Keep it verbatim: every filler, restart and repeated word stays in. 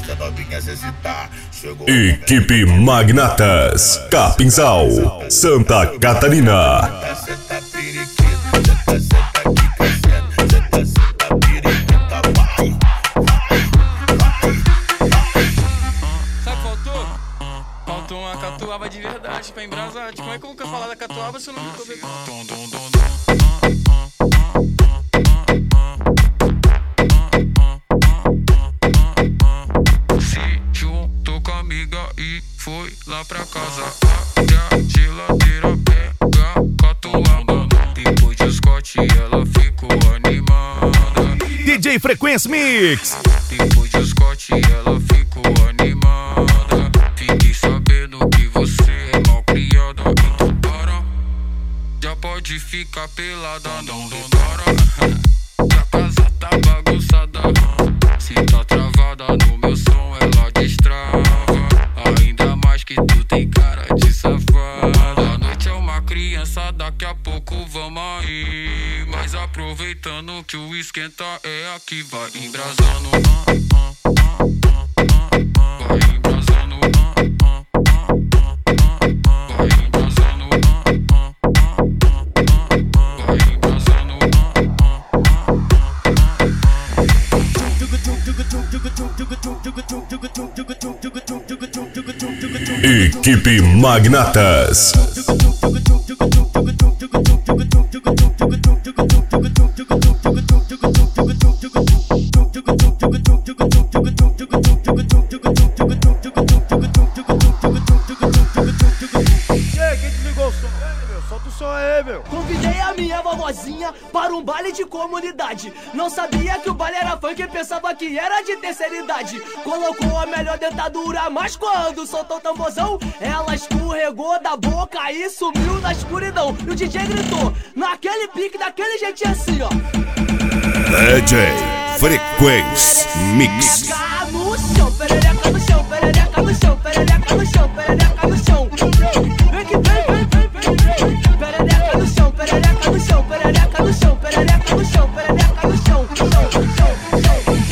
Equipe Magnatas, Capinzal, Santa Catarina. Sabe, faltou? Faltou uma catuaba de verdade pra embrasar. Como é que eu vou falar da catuaba se eu não me comer? E foi lá pra casa, abre a geladeira, pega catuaba. Depois de Scott ela ficou animada. D J Frequência Mix. Depois de Scott ela ficou animada. Fiquei sabendo que você é mal criada. Então para, já pode ficar pelada, não repara. Que a casa tá bagunçada. Se tá travada no meu som ela destrava. Que tu tem cara de safada. A noite é uma criança, daqui a pouco vamos aí. Mas aproveitando que o esquenta é aqui, vai embrasando. Vai embrasando. Vai embrasando. Vai embrasando. Equipe Magnatas. Convidei a minha vovozinha para um baile de comunidade. Não sabia que o baile era funk, pensava que era de terceira idade. Colocou a melhor dentadura, mas quando soltou o tamborzão, ela escorregou da boca e sumiu na escuridão. E o D J gritou, naquele pique, daquele jeitinho assim, ó. D J Frequência Mix. Perereca no chão, perereca no chão, perereca no chão, perereca no chão, perereca no chão.